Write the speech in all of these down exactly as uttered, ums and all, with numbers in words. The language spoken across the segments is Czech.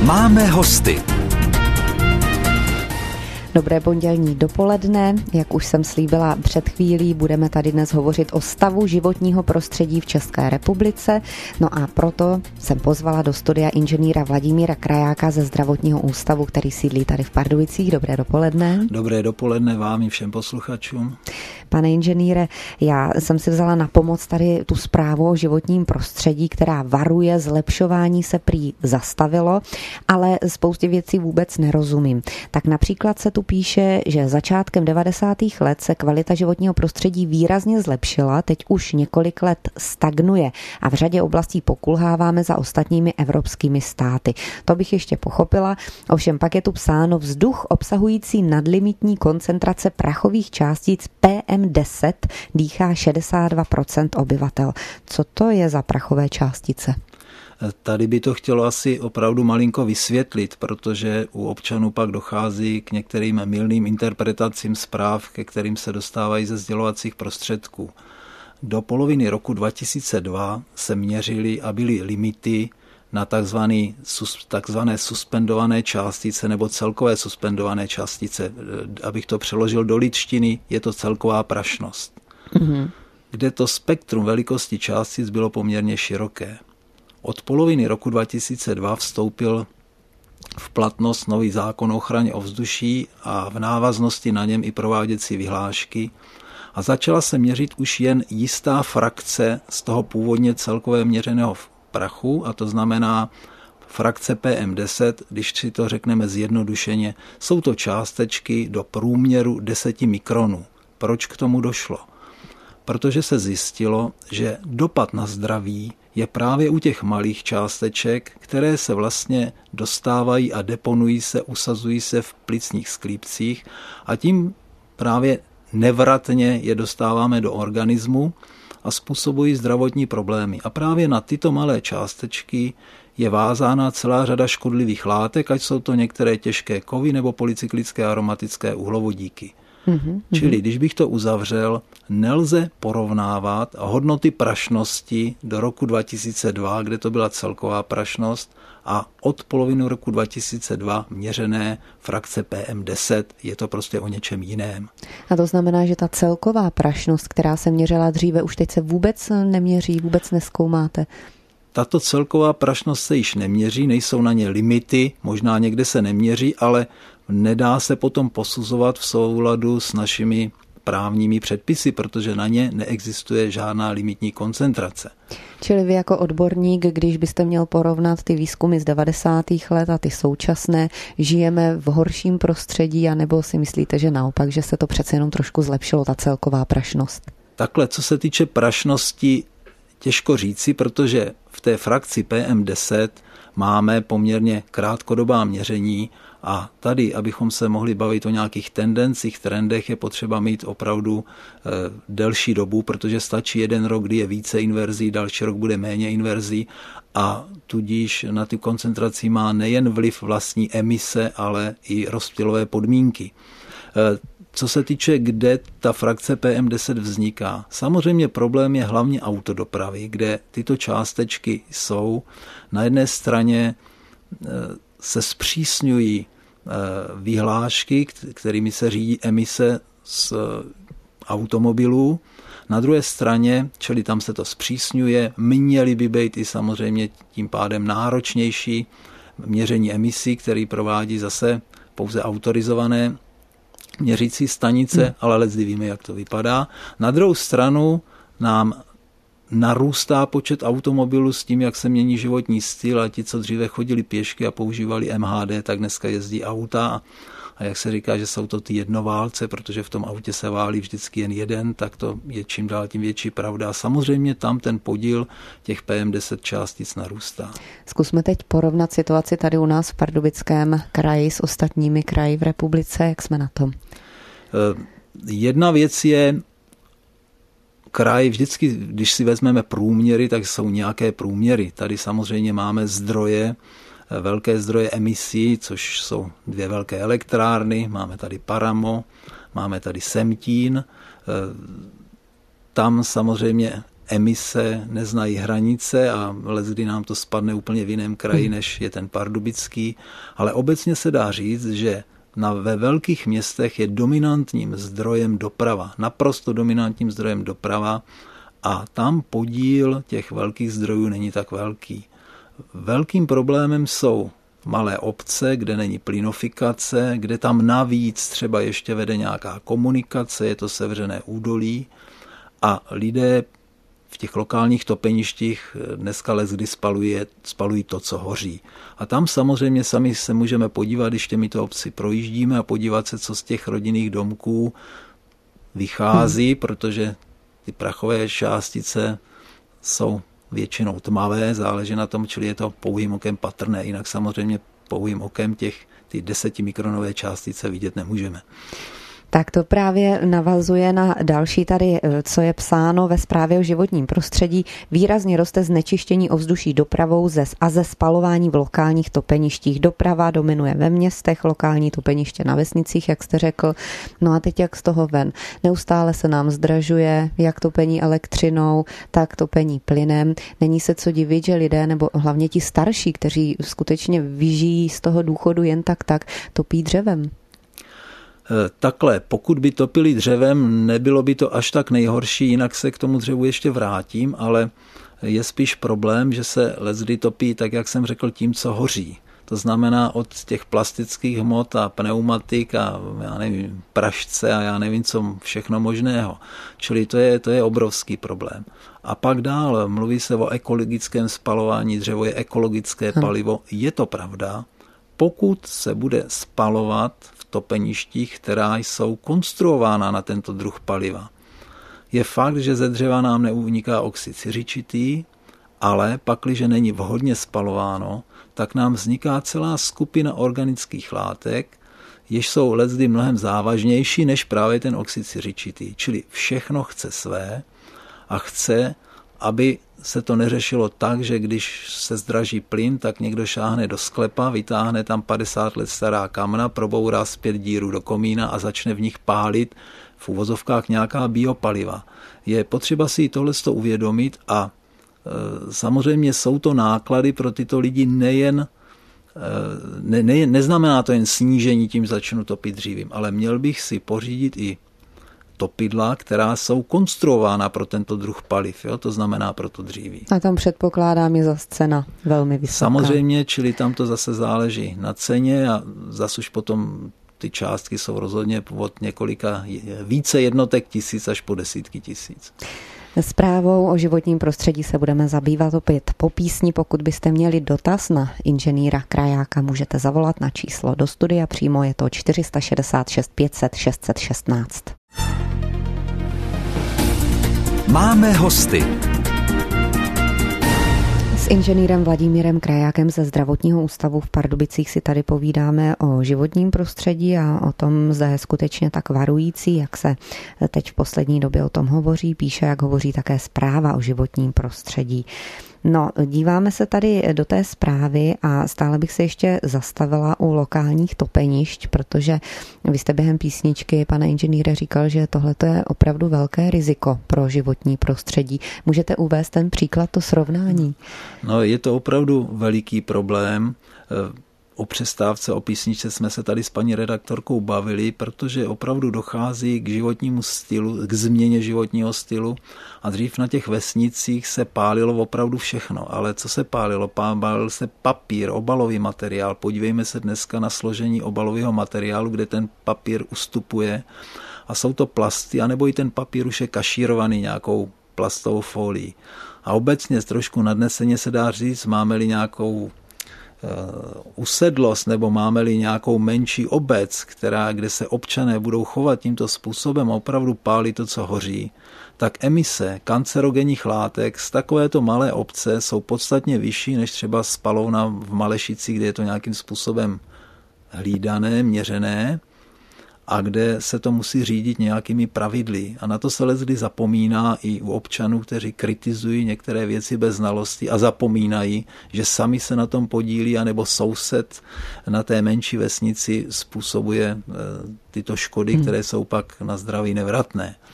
Máme hosty. Dobré pondělní dopoledne. Jak už jsem slíbila před chvílí, budeme tady dnes hovořit o stavu životního prostředí v České republice. No a proto jsem pozvala do studia inženýra Vladimíra Krajáka ze Zdravotního ústavu, který sídlí tady v Pardubicích. Dobré dopoledne. Dobré dopoledne vám i všem posluchačům. Pane inženýre, já jsem si vzala na pomoc tady tu zprávu o životním prostředí, která varuje, zlepšování se prý zastavilo, ale spoustě věcí vůbec nerozumím. Tak například se tu píše, že začátkem devadesátých let se kvalita životního prostředí výrazně zlepšila, teď už několik let stagnuje a v řadě oblastí pokulháváme za ostatními evropskými státy. To bych ještě pochopila, ovšem pak je tu psáno vzduch obsahující nadlimitní koncentrace prachových částic P M deset dýchá šedesát dva procent obyvatel. Co to je za prachové částice? Tady by to chtělo asi opravdu malinko vysvětlit, protože u občanů pak dochází k některým mylným interpretacím zpráv, ke kterým se dostávají ze sdělovacích prostředků. Do poloviny roku dva tisíce dva se měřily a byly limity na takzvané, takzvané suspendované částice nebo celkové suspendované částice. Abych to přeložil do lidštiny, je to celková prašnost, mm-hmm. kde to spektrum velikosti částic bylo poměrně široké. Od poloviny roku dva tisíce dva vstoupil v platnost nový zákon o ochraně ovzduší a v návaznosti na něm i prováděcí vyhlášky a začala se měřit už jen jistá frakce z toho původně celkově měřeného prachu, a to znamená frakce P M deset, když si to řekneme zjednodušeně, jsou to částečky do průměru deseti mikronů. Proč k tomu došlo? Protože se zjistilo, že dopad na zdraví je právě u těch malých částeček, které se vlastně dostávají a deponují se, usazují se v plicních sklípcích a tím právě nevratně je dostáváme do organismu a způsobují zdravotní problémy. A právě na tyto malé částečky je vázána celá řada škodlivých látek, ať jsou to některé těžké kovy nebo polycyklické aromatické uhlovodíky. Mm-hmm. Čili když bych to uzavřel, nelze porovnávat hodnoty prašnosti do roku dva tisíce dva, kde to byla celková prašnost, a od poloviny roku dva tisíce dva měřené frakce P M deset, je to prostě o něčem jiném. A to znamená, že ta celková prašnost, která se měřila dříve, už teď se vůbec neměří, vůbec nezkoumáte? Tato celková prašnost se již neměří, nejsou na ně limity, možná někde se neměří, ale nedá se potom posuzovat v souladu s našimi právními předpisy, protože na ně neexistuje žádná limitní koncentrace. Čili vy jako odborník, když byste měl porovnat ty výzkumy z devadesátých let a ty současné, žijeme v horším prostředí, anebo si myslíte, že naopak, že se to přece jenom trošku zlepšilo, ta celková prašnost? Takhle, co se týče prašnosti, těžko říci, protože v té frakci P M deset máme poměrně krátkodobá měření a tady, abychom se mohli bavit o nějakých tendencích, trendech, je potřeba mít opravdu e, delší dobu, protože stačí jeden rok, kdy je více inverzí, další rok bude méně inverzí a tudíž na tu koncentraci má nejen vliv vlastní emise, ale i rozptylové podmínky. E, Co se týče, kde ta frakce P M deset vzniká, samozřejmě problém je hlavně autodopravy, kde tyto částečky jsou. Na jedné straně se zpřísňují vyhlášky, kterými se řídí emise z automobilů. Na druhé straně, čili tam se to zpřísňuje, měly by být i samozřejmě tím pádem náročnější měření emisí, který provádí zase pouze autorizované měřící stanice, hmm. ale leckdy víme, jak to vypadá. Na druhou stranu nám narůstá počet automobilů s tím, jak se mění životní styl a ti, co dříve chodili pěšky a používali M H D, tak dneska jezdí auta a jak se říká, že jsou to ty jednoválce, protože v tom autě se válí vždycky jen jeden, tak to je čím dál tím větší pravda. A samozřejmě tam ten podíl těch P M deset částic narůstá. Zkusme teď porovnat situaci tady u nás v Pardubickém kraji s ostatními kraji v republice. Jak jsme na tom? Jedna věc je kraj, vždycky, když si vezmeme průměry, tak jsou nějaké průměry. Tady samozřejmě máme zdroje, velké zdroje emisí, což jsou dvě velké elektrárny, máme tady Paramo, máme tady Semtín. Tam samozřejmě emise neznají hranice a leckdy nám to spadne úplně v jiném kraji, než je ten pardubický, ale obecně se dá říct, že na, ve velkých městech je dominantním zdrojem doprava, naprosto dominantním zdrojem doprava a tam podíl těch velkých zdrojů není tak velký. Velkým problémem jsou malé obce, kde není plynofikace, kde tam navíc třeba ještě vede nějaká komunikace, je to sevřené údolí a lidé v těch lokálních topeništích dneska leckdy spalují, spalují to, co hoří. A tam samozřejmě sami se můžeme podívat, když těmito obci projíždíme a podívat se, co z těch rodinných domků vychází, hmm. protože ty prachové částice jsou většinou tmavé, záleží na tom, čili je to pouhým okem patrné, jinak samozřejmě pouhým okem těch ty desetimikronové částice vidět nemůžeme. Tak to právě navazuje na další tady, co je psáno ve zprávě o životním prostředí. Výrazně roste znečištění ovzduší dopravou a ze spalování v lokálních topeništích. Doprava dominuje ve městech, lokální topeniště na vesnicích, jak jste řekl. No a teď jak z toho ven? Neustále se nám zdražuje, jak topení elektřinou, tak topení plynem. Není se co divit, že lidé, nebo hlavně ti starší, kteří skutečně vyžijí z toho důchodu jen tak tak, topí dřevem. Takhle, pokud by topili dřevem, nebylo by to až tak nejhorší, jinak se k tomu dřevu ještě vrátím, ale je spíš problém, že se leckdy topí, tak jak jsem řekl, tím, co hoří. To znamená od těch plastických hmot a pneumatik a já nevím, prašce a já nevím, co všechno možného. Čili to je, to je obrovský problém. A pak dál mluví se o ekologickém spalování, dřevo je ekologické palivo. Je to pravda, pokud se bude spalovat v topeništích, která jsou konstruována na tento druh paliva. Je fakt, že ze dřeva nám neuniká oxid siřičitý, ale pakliže není vhodně spalováno, tak nám vzniká celá skupina organických látek, jež jsou leckdy mnohem závažnější než právě ten oxid siřičitý. Čili všechno chce své a chce, aby se to neřešilo tak, že když se zdraží plyn, tak někdo šáhne do sklepa, vytáhne tam padesát let stará kamna, probourá zpět díru do komína a začne v nich pálit v uvozovkách nějaká biopaliva. Je potřeba si tohleto uvědomit a e, samozřejmě jsou to náklady pro tyto lidi nejen, e, ne, ne, neznamená to jen snížení, tím začnu topit dřívím, ale měl bych si pořídit i topidla, která jsou konstruována pro tento druh paliv, jo? To znamená pro to dříví. A tam předpokládám je zase cena velmi vysoká. Samozřejmě, čili tam to zase záleží na ceně a zase už potom ty částky jsou rozhodně od několika více jednotek tisíc až po desítky tisíc. Zprávou o životním prostředí se budeme zabývat opět po písni. Pokud byste měli dotaz na inženýra Krajáka, můžete zavolat na číslo do studia. Přímo je to čtyři šedesát šest pět set šest set šestnáct. Máme hosty. S inženýrem Vladimírem Krajákem ze Zdravotního ústavu v Pardubicích si tady povídáme o životním prostředí a o tom, zda je skutečně tak varující, jak se teď v poslední době o tom hovoří, píše, jak hovoří také zpráva o životním prostředí. No, díváme se tady do té zprávy a stále bych se ještě zastavila u lokálních topenišť, protože vy jste během písničky, pane inženýre, říkal, že tohle je opravdu velké riziko pro životní prostředí. Můžete uvést ten příklad, to srovnání? No, je to opravdu veliký problém. O přestávce, o písničce jsme se tady s paní redaktorkou bavili, protože opravdu dochází k životnímu stylu, k změně životního stylu a dřív na těch vesnicích se pálilo opravdu všechno, ale co se pálilo? Pálil se papír, obalový materiál. Podívejme se dneska na složení obalového materiálu, kde ten papír ustupuje a jsou to plasty, anebo i ten papír už je kašírovaný nějakou plastovou folií. A obecně trošku nadneseně se dá říct, máme-li nějakou usedlost nebo máme-li nějakou menší obec, která, kde se občané budou chovat tímto způsobem a opravdu pálí to, co hoří, tak emise kancerogenních látek z takovéto malé obce jsou podstatně vyšší než třeba spalovna v Malešici, kde je to nějakým způsobem hlídané, měřené a kde se to musí řídit nějakými pravidly. A na to se leckdy zapomíná i u občanů, kteří kritizují některé věci bez znalosti a zapomínají, že sami se na tom podílí, anebo soused na té menší vesnici způsobuje tyto škody, hmm. které jsou pak na zdraví nevratné.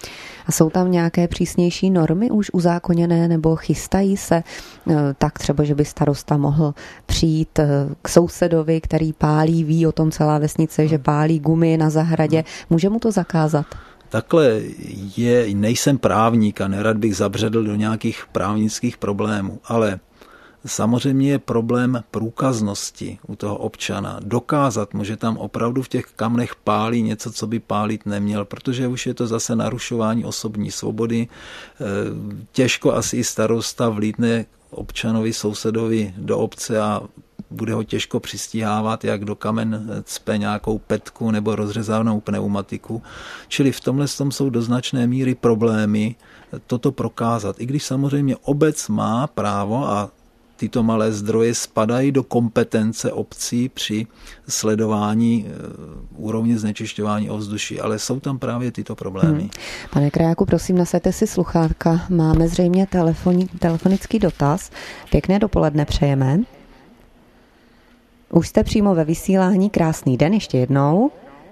A jsou tam nějaké přísnější normy už uzákoněné nebo chystají se tak třeba, že by starosta mohl přijít k sousedovi, který pálí, ví o tom celá vesnice, že pálí gumy na zahradě. Může mu to zakázat? Takhle je, nejsem právník a nerad bych zabředl do nějakých právnických problémů, ale samozřejmě je problém průkaznosti u toho občana. Dokázat mu, že tam opravdu v těch kamnech pálí něco, co by pálit neměl, protože už je to zase narušování osobní svobody. Těžko asi i starosta vlítne občanovi, sousedovi do obce a bude ho těžko přistíhávat, jak do kamen cpe nějakou petku nebo rozřezanou pneumatiku. Čili v tomhle tom jsou do značné míry problémy toto prokázat. I když samozřejmě obec má právo a tyto malé zdroje spadají do kompetence obcí při sledování úrovně znečišťování ovzduší, ale jsou tam právě tyto problémy. Hmm. Pane Krajáku, prosím, nasaďte si sluchátka. Máme zřejmě telefoni, telefonický dotaz. Pěkné dopoledne přejeme. Už jste přímo ve vysílání. Krásný den ještě jednou.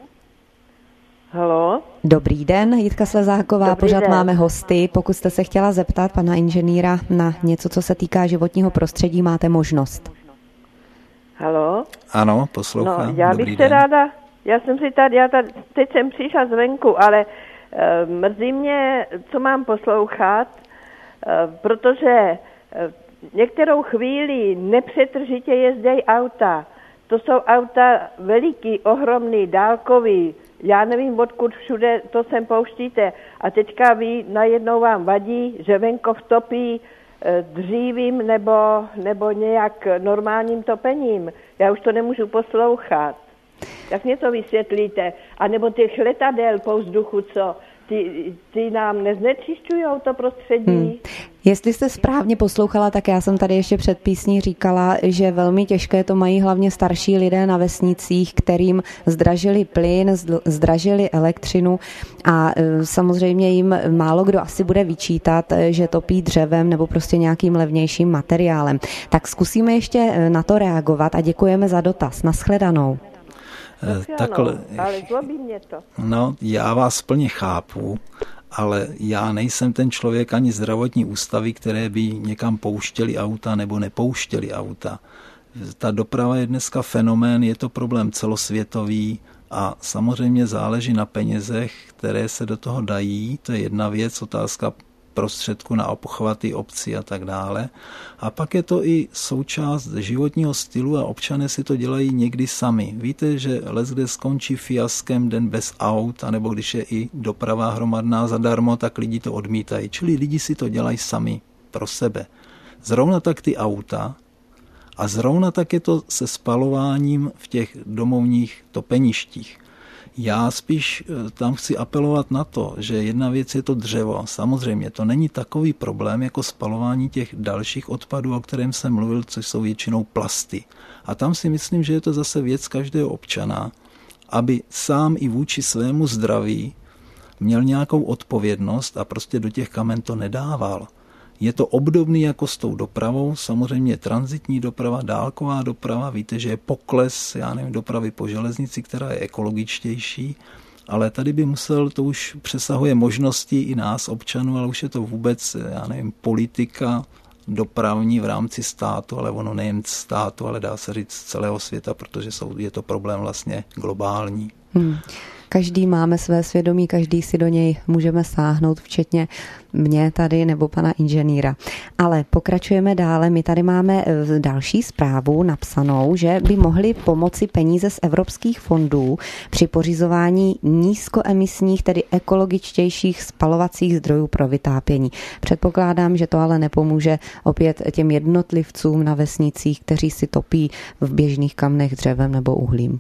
Haló? Dobrý den, Jitka Slezáková, Dobrý pořád den. máme hosty. Pokud jste se chtěla zeptat pana inženýra na něco, co se týká životního prostředí, máte možnost. Haló? Ano, poslouchám. No, já Dobrý bych se den. ráda, já jsem si tady, já tady, teď jsem přišla zvenku, ale uh, mrzí mě, co mám poslouchat, uh, protože uh, některou chvíli nepřetržitě jezdějí auta. To jsou auta veliký, ohromný, dálkový. Já nevím, odkud všude to sem pouštíte. A teďka vy najednou vám vadí, že venkov topí e, dřívím nebo, nebo nějak normálním topením. Já už to nemůžu poslouchat. Jak mě to vysvětlíte? A nebo těch letadel po vzduchu, co ty, ty nám neznečišťují to prostředí? Hmm. Jestli jste správně poslouchala, tak já jsem tady ještě před písní říkala, že velmi těžké to mají hlavně starší lidé na vesnicích, kterým zdražili plyn, zdražili elektřinu a samozřejmě jim málo kdo asi bude vyčítat, že topí dřevem nebo prostě nějakým levnějším materiálem. Tak zkusíme ještě na to reagovat a děkujeme za dotaz. Naschledanou. Takhle, ale zlobí mě to. No, já vás plně chápu, ale já nejsem ten člověk ani zdravotní ústavy, které by někam pouštěli auta nebo nepouštěli auta. Ta doprava je dneska fenomén, je to problém celosvětový a samozřejmě záleží na penězech, které se do toho dají. To je jedna věc, otázka prostředku na obchvaty obcí a tak dále. A pak je to i součást životního stylu a občané si to dělají někdy sami. Víte, že leckde skončí fiaskem den bez aut, anebo když je i doprava hromadná zadarmo, tak lidi to odmítají. Čili lidi si to dělají sami pro sebe. Zrovna tak ty auta a zrovna tak je to se spalováním v těch domovních topeništích. Já spíš tam chci apelovat na to, že jedna věc je to dřevo. Samozřejmě to není takový problém jako spalování těch dalších odpadů, o kterém jsem mluvil, což jsou většinou plasty. A tam si myslím, že je to zase věc každého občana, aby sám i vůči svému zdraví měl nějakou odpovědnost a prostě do těch kamen to nedával. Je to obdobný jako s tou dopravou, samozřejmě tranzitní doprava, dálková doprava, víte, že je pokles, já nevím, dopravy po železnici, která je ekologičtější, ale tady by musel, to už přesahuje možnosti i nás, občanů, ale už je to vůbec, já nevím, politika dopravní v rámci státu, ale ono nejen státu, ale dá se říct celého světa, protože jsou, je to problém vlastně globální. Hmm. Každý máme své svědomí, každý si do něj můžeme sáhnout, včetně mě tady nebo pana inženýra. Ale pokračujeme dále. My tady máme další zprávu napsanou, že by mohly pomoci peníze z evropských fondů při pořizování nízkoemisních, tedy ekologičtějších spalovacích zdrojů pro vytápění. Předpokládám, že to ale nepomůže opět těm jednotlivcům na vesnicích, kteří si topí v běžných kamnech dřevem nebo uhlím.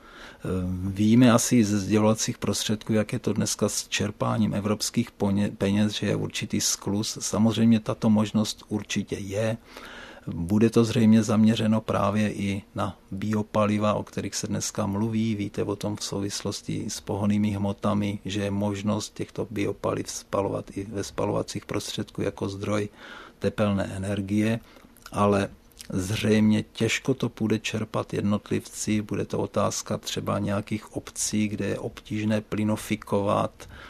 Víme asi ze sdělovacích prostředků, jak je to dneska s čerpáním evropských peněz, že je určitý skluz. Samozřejmě tato možnost určitě je. Bude to zřejmě zaměřeno právě i na biopaliva, o kterých se dneska mluví. Víte o tom v souvislosti s pohonnými hmotami, že je možnost těchto biopaliv spalovat i ve spalovacích prostředků jako zdroj tepelné energie, ale zřejmě těžko to bude čerpat jednotlivci, bude to otázka třeba nějakých obcí, kde je obtížné plynofikovat.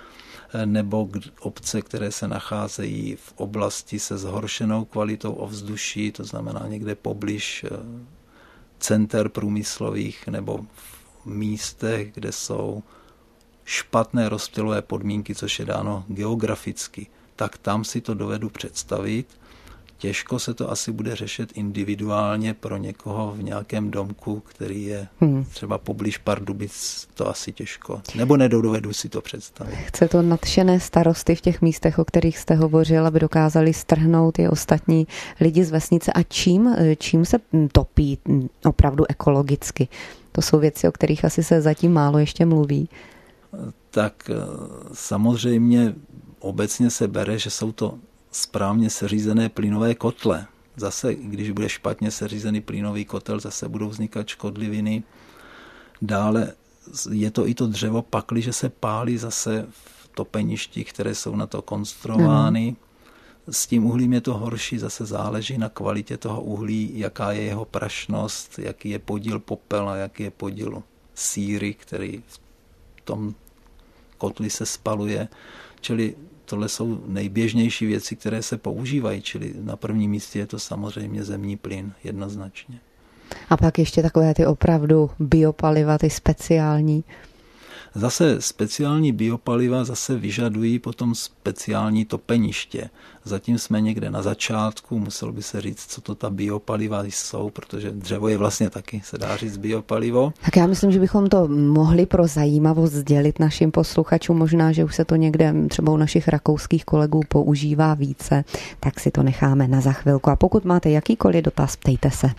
nebo obce, které se nacházejí v oblasti se zhoršenou kvalitou ovzduší, to znamená někde poblíž center průmyslových nebo v místech, kde jsou špatné rozptylové podmínky, což je dáno geograficky, tak tam si to dovedu představit. Těžko se to asi bude řešit individuálně pro někoho v nějakém domku, který je hmm. třeba poblíž Pardubic, to asi těžko. Nebo nedovedu si to představit. Chce to nadšené starosty v těch místech, o kterých jste hovořil, aby dokázali strhnout i ostatní lidi z vesnice. A čím, čím se topí opravdu ekologicky? To jsou věci, o kterých asi se zatím málo ještě mluví. Tak samozřejmě obecně se bere, že jsou to správně seřízené plynové kotle. Zase, když bude špatně seřízený plynový kotel, zase budou vznikat škodliviny. Dále je to i to dřevo, pakliže se pálí zase v topeništích, které jsou na to konstruovány. Mm. S tím uhlím je to horší, zase záleží na kvalitě toho uhlí, jaká je jeho prašnost, jaký je podíl popela, jaký je podíl síry, který v tom kotli se spaluje. Čili tohle jsou nejběžnější věci, které se používají, čili na prvním místě je to samozřejmě zemní plyn, jednoznačně. A pak ještě takové ty opravdu biopaliva, ty speciální. Zase speciální biopaliva zase vyžadují potom speciální topeniště. Zatím jsme někde na začátku, muselo by se říct, co to ta biopaliva jsou, protože dřevo je vlastně taky, se dá říct, biopalivo. Tak já myslím, že bychom to mohli pro zajímavost sdělit našim posluchačům. Možná, že už se to někde třeba u našich rakouských kolegů používá více, tak si to necháme na za chvilku. A pokud máte jakýkoliv dotaz, ptejte se.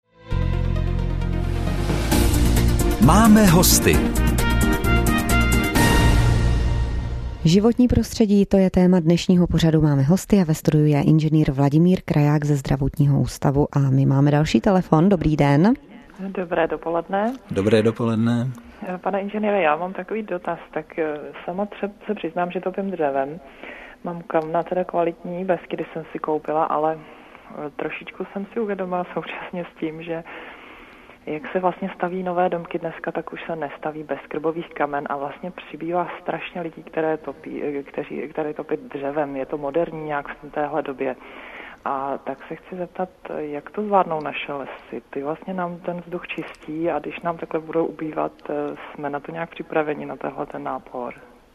Máme hosty. Životní prostředí, to je téma dnešního pořadu. Máme hosty a ve studiu je inženýr Vladimír Kraják ze Zdravotního ústavu a my máme další telefon. Dobrý den. Dobré dopoledne. Dobré dopoledne. Pane inženýre, já mám takový dotaz, tak sama se přiznám, že topím dřevem. Mám kamna teda kvalitní besky, kdy jsem si koupila, ale trošičku jsem si uvědomila současně s tím, že jak se vlastně staví nové domky dneska, tak už se nestaví bez krbových kamen a vlastně přibývá strašně lidí, které topí, kteří, které topí dřevem. Je to moderní nějak v téhle době. A tak se chci zeptat, jak to zvládnou naše lesy. Ty vlastně nám ten vzduch čistí a když nám takhle budou ubývat, jsme na to nějak připraveni, na tenhle ten nápor.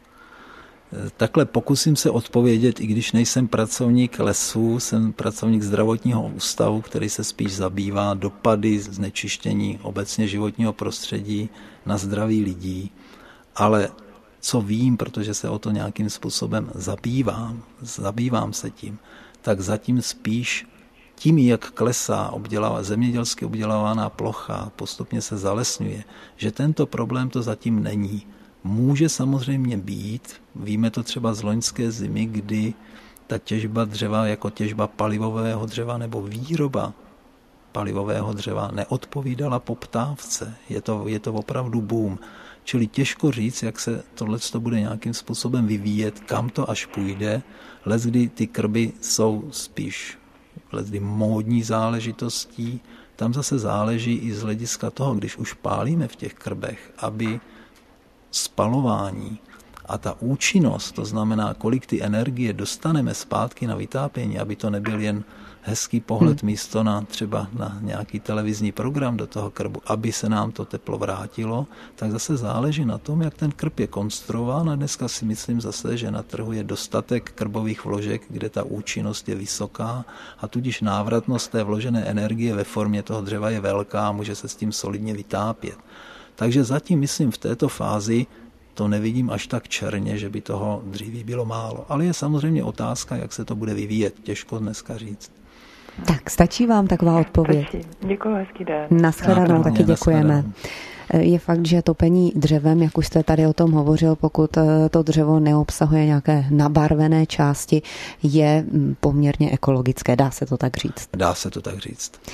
Takhle pokusím se odpovědět, i když nejsem pracovník lesů, jsem pracovník zdravotního ústavu, který se spíš zabývá dopady znečištění obecně životního prostředí na zdraví lidí. Ale co vím, protože se o to nějakým způsobem zabývám, zabývám se tím, tak zatím spíš tím, jak klesá obdělává, zemědělsky obdělávaná plocha, postupně se zalesňuje, že tento problém to zatím není. Může samozřejmě být, víme to třeba z loňské zimy, kdy ta těžba dřeva jako těžba palivového dřeva nebo výroba palivového dřeva neodpovídala poptávce. Je to, je to opravdu boom. Čili těžko říct, jak se tohleto bude nějakým způsobem vyvíjet, kam to až půjde. Leckdy ty krby jsou spíš leckdy módní záležitostí. Tam zase záleží i z hlediska toho, když už pálíme v těch krbech, aby spalování a ta účinnost, to znamená, kolik ty energie dostaneme zpátky na vytápění, aby to nebyl jen hezký pohled místo na třeba na nějaký televizní program do toho krbu, aby se nám to teplo vrátilo, tak zase záleží na tom, jak ten krb je konstruován a dneska si myslím zase, že na trhu je dostatek krbových vložek, kde ta účinnost je vysoká a tudíž návratnost té vložené energie ve formě toho dřeva je velká a může se s tím solidně vytápět. Takže zatím, myslím, v této fázi to nevidím až tak černě, že by toho dříví bylo málo. Ale je samozřejmě otázka, jak se to bude vyvíjet. Těžko dneska říct. Tak, stačí vám taková odpověď? Stačí. Děkuji, hezký den. Nashledanou, taky děkujeme. Je fakt, že topení dřevem, jak už jste tady o tom hovořil, pokud to dřevo neobsahuje nějaké nabarvené části, je poměrně ekologické. Dá se to tak říct? Dá se to tak říct.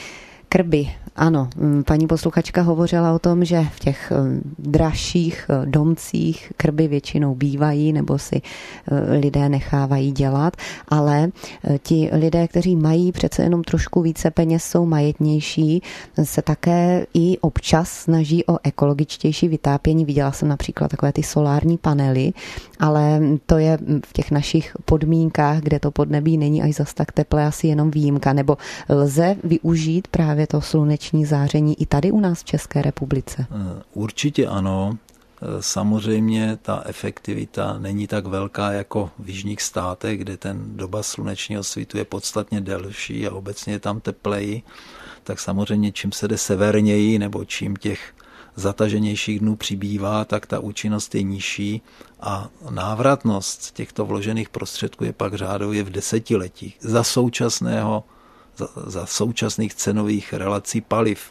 Krby, ano. Paní posluchačka hovořila o tom, že v těch dražších domcích krby většinou bývají nebo si lidé nechávají dělat, ale ti lidé, kteří mají přece jenom trošku více peněz, jsou majetnější, se také i občas snaží o ekologičtější vytápění. Viděla jsem například takové ty solární panely, ale to je v těch našich podmínkách, kde to podnebí není až zas tak teplé, asi jenom výjimka. Nebo lze využít právě to sluneční záření i tady u nás v České republice? Určitě ano. Samozřejmě ta efektivita není tak velká jako v jižních státech, kde ten doba slunečního svitu je podstatně delší a obecně je tam tepleji. Tak samozřejmě čím se jde severněji nebo čím těch zataženějších dnů přibývá, tak ta účinnost je nižší a návratnost těchto vložených prostředků je pak řádově v desetiletích. Za současného, za, za současných cenových relací paliv.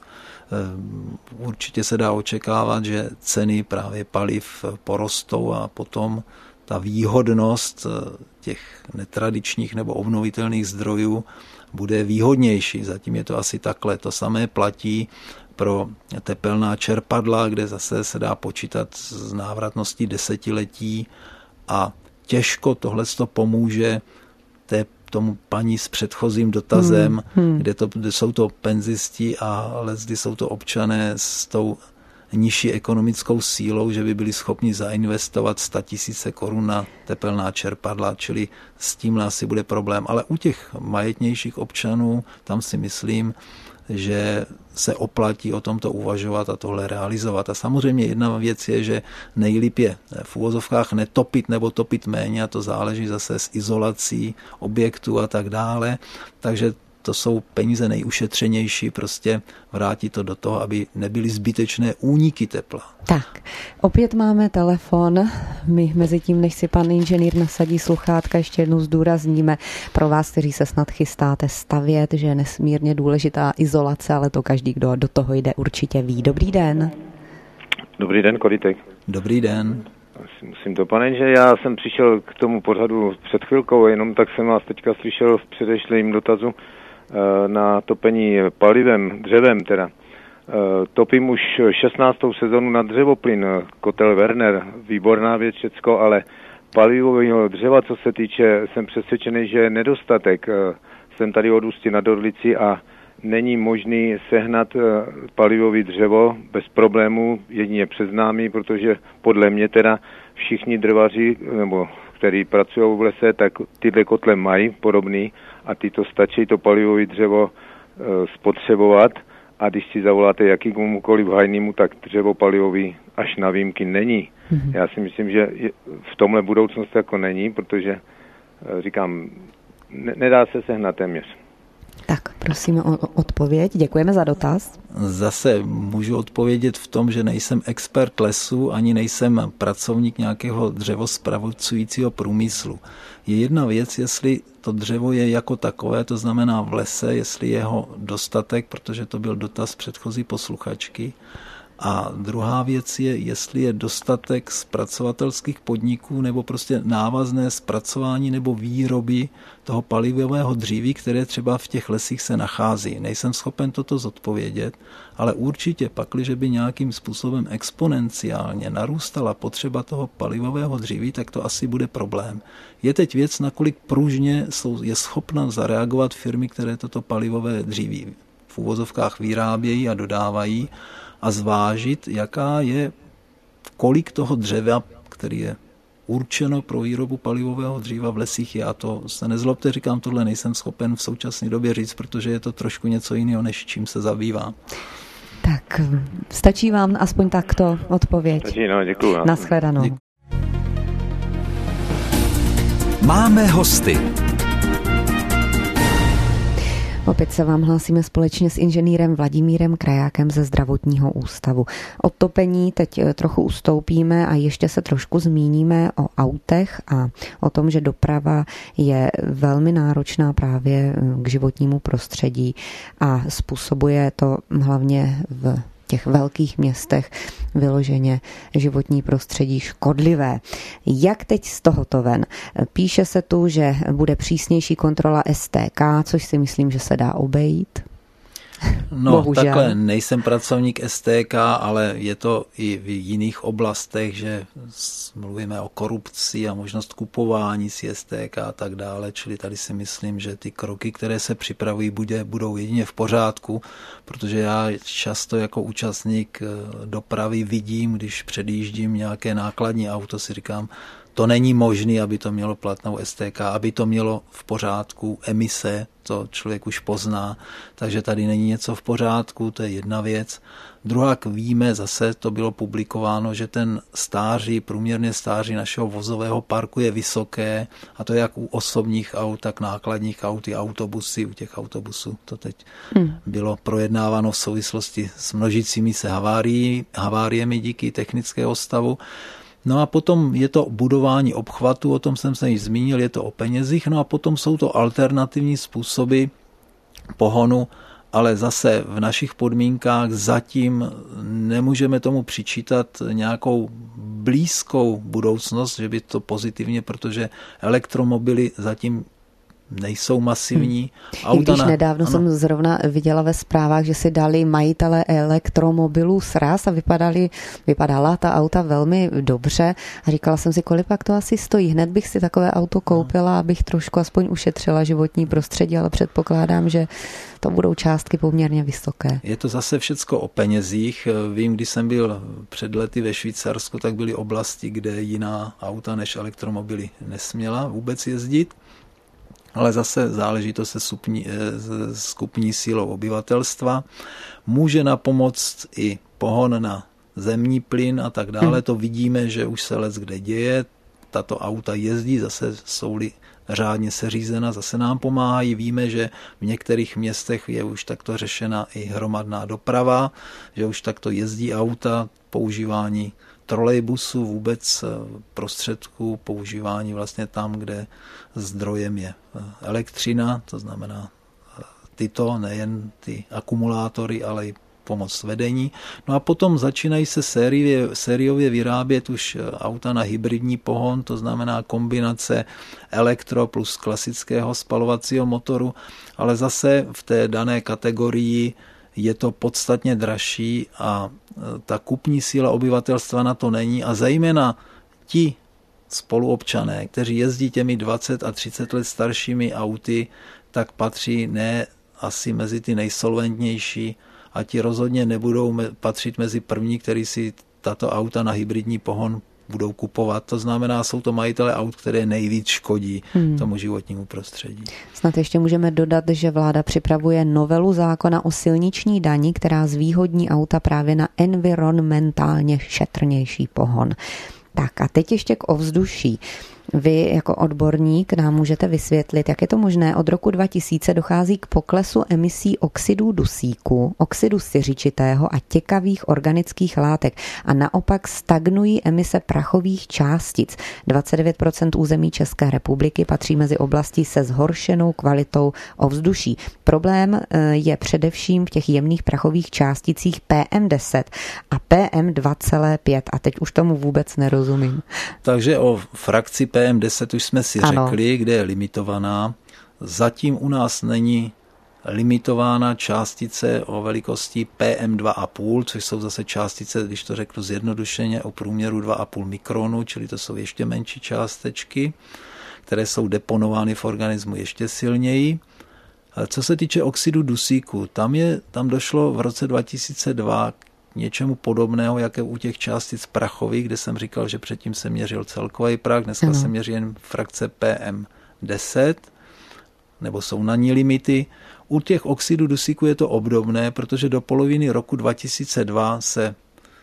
Určitě se dá očekávat, že ceny právě paliv porostou a potom ta výhodnost těch netradičních nebo obnovitelných zdrojů bude výhodnější. Zatím je to asi takhle. To samé platí pro tepelná čerpadla, kde zase se dá počítat s návratností desetiletí a těžko tohleto pomůže té, tomu paní s předchozím dotazem, hmm, hmm. Kde, to, kde jsou to penzisti a leckdy jsou to občané s tou nižší ekonomickou sílou, že by byli schopni zainvestovat statisíce korun na tepelná čerpadla, čili s tím asi bude problém. Ale u těch majetnějších občanů, tam si myslím, že se oplatí o tomto uvažovat a tohle realizovat. A samozřejmě jedna věc je, že nejlíp je v uvozovkách netopit nebo topit méně a to záleží zase s izolací objektu a tak dále. Takže to jsou peníze nejušetřenější, prostě vrátit to do toho, aby nebyly zbytečné úniky tepla. Tak, opět máme telefon. My mezi tím, než si pan inženýr nasadí sluchátka, ještě jednou zdůrazníme pro vás, kteří se snad chystáte stavět, že je nesmírně důležitá izolace, ale to každý, kdo do toho jde, určitě ví. Dobrý den. Dobrý den, Koritek. Dobrý den. Musím to, pane, že já jsem přišel k tomu pořadu před chvilkou, jenom tak jsem vás teďka slyšel v předešlém dotazu na topení palivem, dřevem teda. Topím už šestnáctou sezonu na dřevoplyn, kotel Werner, výborná věc všecko, ale palivového dřeva, co se týče, jsem přesvědčený, že je nedostatek. Jsem tady od Ústí nad Orlicí a není možný sehnat palivový dřevo bez problémů, jedině přes námi, protože podle mě teda všichni drvaři, nebo který pracují v lese, tak tyhle kotle mají podobný a ty to stačí to palivové dřevo e, spotřebovat a když si zavoláte jakýmukoliv hajnému, tak dřevo palivový až na výjimky není. Mm-hmm. Já si myslím, že v tomhle budoucnost jako není, protože e, říkám, ne, nedá se sehnat téměř. Tak, prosím o odpověď. Děkujeme za dotaz. Zase můžu odpovědět v tom, že nejsem expert lesu, ani nejsem pracovník nějakého dřevospravujícího průmyslu. Je jedna věc, jestli to dřevo je jako takové, to znamená v lese, jestli je ho dostatek, protože to byl dotaz předchozí posluchačky. A druhá věc je, jestli je dostatek zpracovatelských podniků nebo prostě návazné zpracování nebo výroby toho palivového dříví, které třeba v těch lesích se nachází. Nejsem schopen toto zodpovědět, ale určitě pakliže by nějakým způsobem exponenciálně narůstala potřeba toho palivového dříví, tak to asi bude problém. Je teď věc, nakolik pružně je schopna zareagovat firmy, které toto palivové dříví v uvozovkách vyrábějí a dodávají, a zvážit, jaká je, kolik toho dřeva, který je určeno pro výrobu palivového dříva v lesích je. A to se nezlobte, říkám, tohle nejsem schopen v současné době říct, protože je to trošku něco jiného, než čím se zabývá. Tak, stačí vám aspoň takto odpověď? Stačí, no, děkuju. Naschledanou. Děkuju. Máme hosty. Opět se vám hlásíme společně s inženýrem Vladimírem Krajákem ze Zdravotního ústavu. Od topení teď trochu ustoupíme a ještě se trošku zmíníme o autech a o tom, že doprava je velmi náročná právě k životnímu prostředí a způsobuje to hlavně v těch velkých městech vyloženě životní prostředí škodlivé. Jak teď z tohoto ven? Píše se tu, že bude přísnější kontrola S T K, což si myslím, že se dá obejít. No, Bohužel. Takhle nejsem pracovník S T K, ale je to i v jiných oblastech, že mluvíme o korupci a možnost kupování si S T K a tak dále, čili tady si myslím, že ty kroky, které se připravují, bude, budou jedině v pořádku, protože já často jako účastník dopravy vidím, když předjíždím nějaké nákladní auto, si říkám, to není možné, aby to mělo platnou S T K, aby to mělo v pořádku emise, to člověk už pozná, takže tady není něco v pořádku, to je jedna věc. Druhá, víme, zase to bylo publikováno, že ten stáří, průměrné stáří našeho vozového parku je vysoké, a to jak u osobních aut, tak nákladních aut, i autobusy, u těch autobusů. To teď hmm. bylo projednáváno v souvislosti s množícími se havárií, haváriemi díky technického stavu. No a potom je to budování obchvatu, o tom jsem se již zmínil, je to o penězích, no a potom jsou to alternativní způsoby pohonu, ale zase v našich podmínkách zatím nemůžeme tomu přičítat nějakou blízkou budoucnost, že by to pozitivně, protože elektromobily zatím nejsou masivní. Hmm. I když na... nedávno ano. jsem zrovna viděla ve zprávách, že si dali majitele elektromobilů sraz a vypadali, vypadala ta auta velmi dobře a říkala jsem si, kolik pak to asi stojí. Hned bych si takové auto koupila, abych trošku aspoň ušetřila životní prostředí, ale předpokládám, že to budou částky poměrně vysoké. Je to zase všecko o penězích. Vím, když jsem byl před lety ve Švýcarsku, tak byly oblasti, kde jiná auta než elektromobily nesměla vůbec jezdit. Ale zase záleží to se skupní, skupní sílou obyvatelstva. Může napomoct i pohon na zemní plyn a tak dále. Hmm. To vidíme, že už se lec kde děje. Tato auta jezdí, zase jsou-li řádně seřízena, zase nám pomáhají. Víme, že v některých městech je už takto řešena i hromadná doprava, že už takto jezdí auta, používání trolejbusů, vůbec prostředků, používání vlastně tam, kde zdrojem je elektřina, to znamená tyto, nejen ty akumulátory, ale i pomoc vedení. No a potom začínají se série, sériově vyrábět už auta na hybridní pohon, to znamená kombinace elektro plus klasického spalovacího motoru, ale zase v té dané kategorii je to podstatně dražší a ta kupní síla obyvatelstva na to není a zejména ti spoluobčané, kteří jezdí těmi dvacet a třicet let staršími auty, tak patří ne asi mezi ty nejsolventnější a ti rozhodně nebudou patřit mezi první, který si tato auta na hybridní pohon budou kupovat. To znamená, jsou to majitelé aut, které nejvíc škodí hmm. tomu životnímu prostředí. Snad ještě můžeme dodat, že vláda připravuje novelu zákona o silniční dani, která zvýhodní auta právě na environmentálně šetrnější pohon. Tak a teď ještě k ovzduší. Vy jako odborník nám můžete vysvětlit, jak je to možné. Od roku dva tisíce dochází k poklesu emisí oxidů dusíku, oxidu siřičitého a těkavých organických látek a naopak stagnují emise prachových částic. dvacet devět procent území České republiky patří mezi oblasti se zhoršenou kvalitou ovzduší. Problém je především v těch jemných prachových částicích P M deset a P M dva celá pět a teď už tomu vůbec nerozumím. Takže o frakci P M deset už jsme si ano. řekli, kde je limitovaná. Zatím u nás není limitována částice o velikosti P M dva celá pět, což jsou zase částice, když to řeknu zjednodušeně, o průměru dva celá pět mikronu, čili to jsou ještě menší částečky, které jsou deponovány v organismu ještě silněji. Co se týče oxidu dusíku, tam, je, tam došlo v roce dva tisíce dva k něčemu podobného, jako u těch částic prachových, kde jsem říkal, že předtím se měřil celkový prach, dneska ano. se měří jen frakce P M deset, nebo jsou na ní limity. U těch oxidů dusíku je to obdobné, protože do poloviny roku dva tisíce dva se,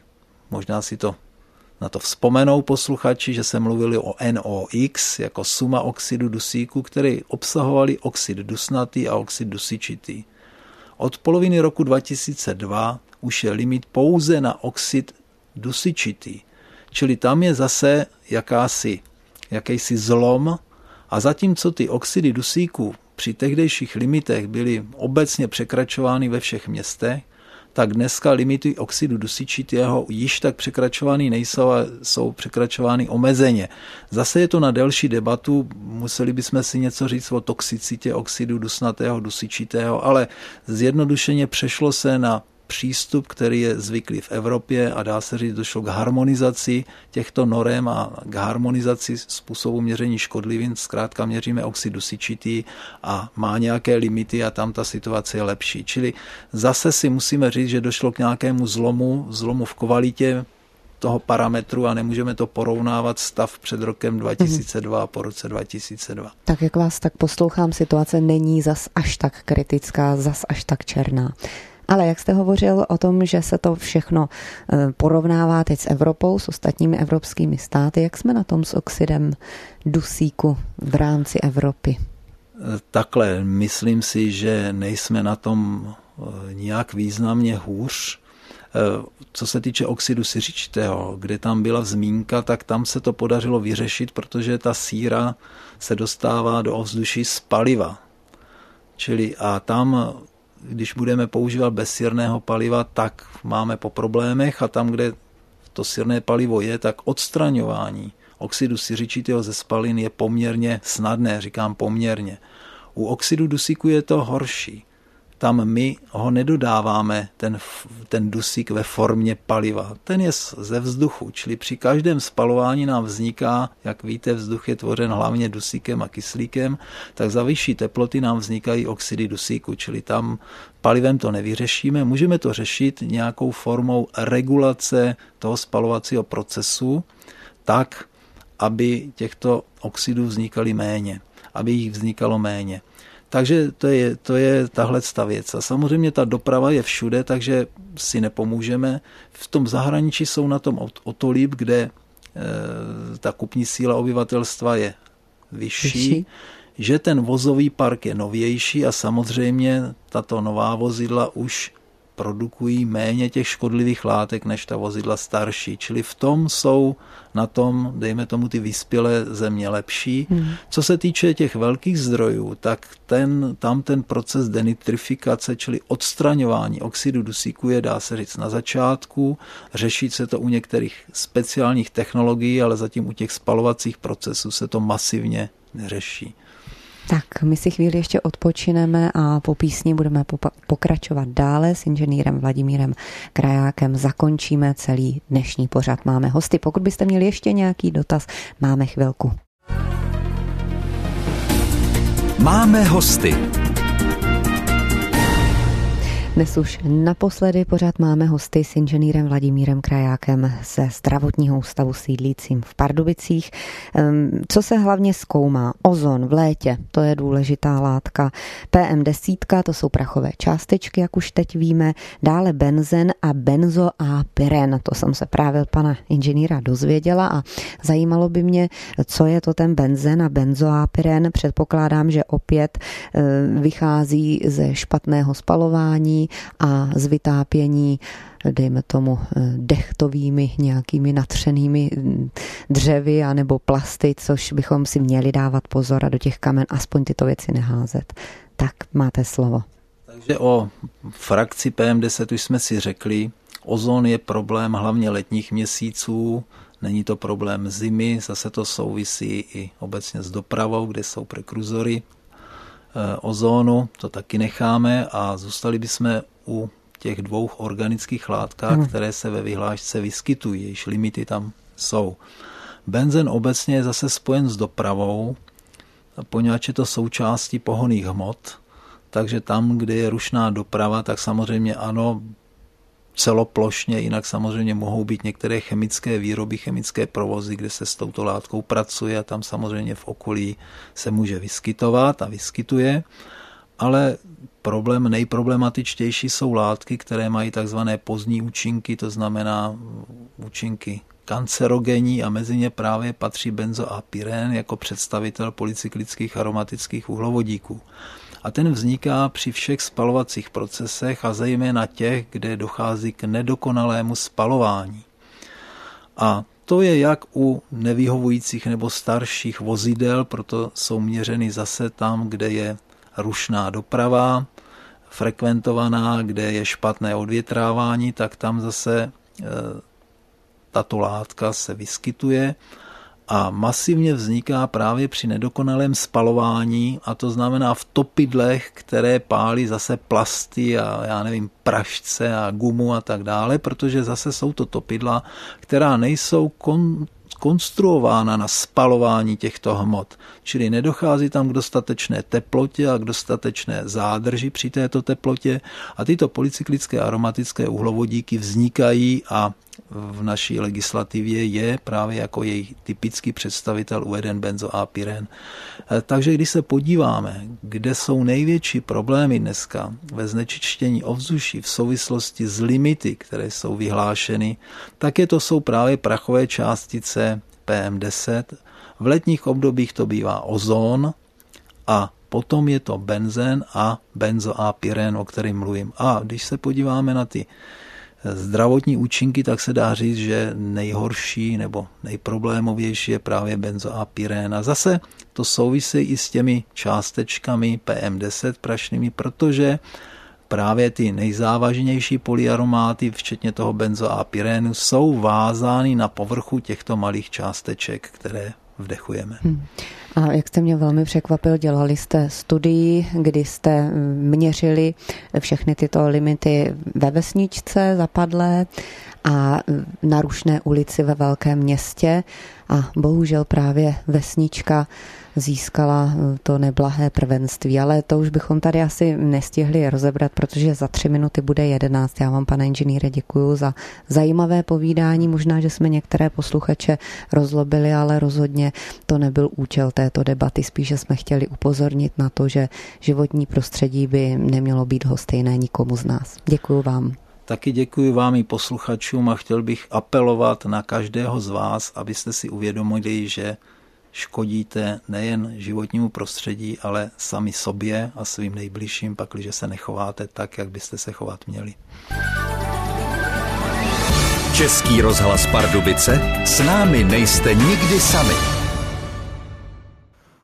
možná si to na to vzpomenou posluchači, že se mluvili o N O X jako suma oxidu dusíku, které obsahovaly oxid dusnatý a oxid dusičitý. Od poloviny roku dva tisíce dva už je limit pouze na oxid dusičitý. Čili tam je zase jakási, jakýsi zlom a zatímco ty oxidy dusíku při tehdejších limitech byly obecně překračovány ve všech městech, tak dneska limity oxidu dusičitého již tak překračovány nejsou a jsou překračovány omezeně. Zase je to na delší debatu, museli bychom si něco říct o toxicitě oxidu dusnatého, dusičitého, ale zjednodušeně přešlo se na přístup, který je zvyklý v Evropě a dá se říct, došlo k harmonizaci těchto norem a k harmonizaci způsobu měření škodlivin. Zkrátka měříme oxid dusičitý a má nějaké limity a tam ta situace je lepší. Čili zase si musíme říct, že došlo k nějakému zlomu, zlomu v kvalitě toho parametru a nemůžeme to porovnávat stav před rokem dva tisíce dva a po roce dva tisíce dva. Tak jak vás tak poslouchám, situace není zas až tak kritická, zas až tak černá. Ale jak jste hovořil o tom, že se to všechno porovnává teď s Evropou, s ostatními evropskými státy, jak jsme na tom s oxidem dusíku v rámci Evropy? Takhle, myslím si, že nejsme na tom nějak významně hůř. Co se týče oxidu siřičitého, kde tam byla zmínka, tak tam se to podařilo vyřešit, protože ta síra se dostává do ovzduší z paliva. Čili a tam, když budeme používat bez sirného paliva, tak máme po problémech a tam, kde to sirné palivo je, tak odstraňování oxidu siřičitého ze spalin je poměrně snadné, říkám poměrně. U oxidu dusíku je to horší. Tam my ho nedodáváme, ten, ten dusík ve formě paliva. Ten je ze vzduchu, čili při každém spalování nám vzniká, jak víte, vzduch je tvořen hlavně dusíkem a kyslíkem, tak za vyšší teploty nám vznikají oxidy dusíku, čili tam palivem to nevyřešíme. Můžeme to řešit nějakou formou regulace toho spalovacího procesu tak, aby těchto oxidů vznikaly méně, aby jich vznikalo méně. Takže to je, to je tahle věc. A samozřejmě ta doprava je všude, takže si nepomůžeme. V tom zahraničí jsou na tom o to líp, kde e, ta kupní síla obyvatelstva je vyšší, vyšší, že ten vozový park je novější a samozřejmě tato nová vozidla už produkují méně těch škodlivých látek než ta vozidla starší. Čili v tom jsou na tom, dejme tomu, ty vyspělé země lepší. Hmm. Co se týče těch velkých zdrojů, tak ten, tam ten proces denitrifikace, čili odstraňování oxidu dusíku je, dá se říct, na začátku. Řeší se to u některých speciálních technologií, ale zatím u těch spalovacích procesů se to masivně neřeší. Tak, my si chvíli ještě odpočineme a po písni budeme pokračovat dále s inženýrem Vladimírem Krajákem. Zakončíme celý dnešní pořad. Máme hosty. Pokud byste měli ještě nějaký dotaz, máme chvilku. Máme hosty. Dnes už naposledy pořád máme hosty s inženýrem Vladimírem Krajákem ze zdravotního ústavu sídlícím v Pardubicích. Co se hlavně zkoumá? Ozon v létě, to je důležitá látka. P M deset, to jsou prachové částečky, jak už teď víme. Dále benzen a benzoapyren. To jsem se právě od pana inženýra dozvěděla a zajímalo by mě, co je to ten benzen a benzoapyren. Předpokládám, že opět vychází ze špatného spalování a z vytápění, dejme tomu, dechtovými nějakými natřenými dřevy anebo plasty, což bychom si měli dávat pozor a do těch kamen aspoň tyto věci neházet. Tak, máte slovo. Takže o frakci P M deset už jsme si řekli. Ozon je problém hlavně letních měsíců, není to problém zimy, zase to souvisí i obecně s dopravou, kde jsou prekurzory ozónu, to taky necháme a zůstali bychom u těch dvou organických látkách, hmm. které se ve vyhlášce vyskytují, jejichž limity tam jsou. Benzen obecně je zase spojen s dopravou, poněvadž je to součástí pohonných hmot, takže tam, kde je rušná doprava, tak samozřejmě ano, celoplošně, jinak samozřejmě mohou být některé chemické výroby, chemické provozy, kde se s touto látkou pracuje a tam samozřejmě v okolí se může vyskytovat a vyskytuje, ale problém, nejproblematičtější jsou látky, které mají takzvané pozdní účinky, to znamená účinky kancerogenní a mezi ně právě patří benzoapyren jako představitel polycyklických aromatických uhlovodíků. A ten vzniká při všech spalovacích procesech a zejména těch, kde dochází k nedokonalému spalování. A to je jak u nevyhovujících nebo starších vozidel, proto jsou měřeny zase tam, kde je rušná doprava, frekventovaná, kde je špatné odvětrávání, tak tam zase tato látka se vyskytuje a masivně vzniká právě při nedokonalém spalování, a to znamená v topidlech, které pálí zase plasty a já nevím, prašce a gumu a tak dále, protože zase jsou to topidla, která nejsou kon, konstruována na spalování těchto hmot. Čili nedochází tam k dostatečné teplotě a k dostatečné zádrži při této teplotě a tyto polycyklické aromatické uhlovodíky vznikají a v naší legislativě je právě jako její typický představitel uveden benzoapyren. Takže když se podíváme, kde jsou největší problémy dneska ve znečištění ovzduší v souvislosti s limity, které jsou vyhlášeny, tak je to jsou právě prachové částice P M deset. V letních obdobích to bývá ozon a potom je to benzen a benzoapyren, o kterém mluvím. A když se podíváme na ty zdravotní účinky, tak se dá říct, že nejhorší nebo nejproblémovější je právě benzoapyren. A zase to souvisí i s těmi částečkami P M deset prašnými, protože právě ty nejzávažnější polyaromáty, včetně toho benzoapyrenu, jsou vázány na povrchu těchto malých částeček, které vdechujeme. Hmm. A jak jste mě velmi překvapil, dělali jste studii, kdy jste měřili všechny tyto limity ve vesničce zapadlé a na Rušné ulici ve velkém městě a bohužel právě vesnička získala to neblahé prvenství, ale to už bychom tady asi nestihli rozebrat, protože za tři minuty bude jedenáct. Já vám, pane inženýre, děkuju za zajímavé povídání. Možná, že jsme některé posluchače rozlobili, ale rozhodně to nebyl účel této debaty. Spíše jsme chtěli upozornit na to, že životní prostředí by nemělo být lhostejné nikomu z nás. Děkuju vám. Taky děkuji vám i posluchačům a chtěl bych apelovat na každého z vás, abyste si uvědomili, že škodíte nejen životnímu prostředí, ale sami sobě a svým nejbližším, pakliže se nechováte tak, jak byste se chovat měli. Český rozhlas Pardubice, s námi nejste nikdy sami.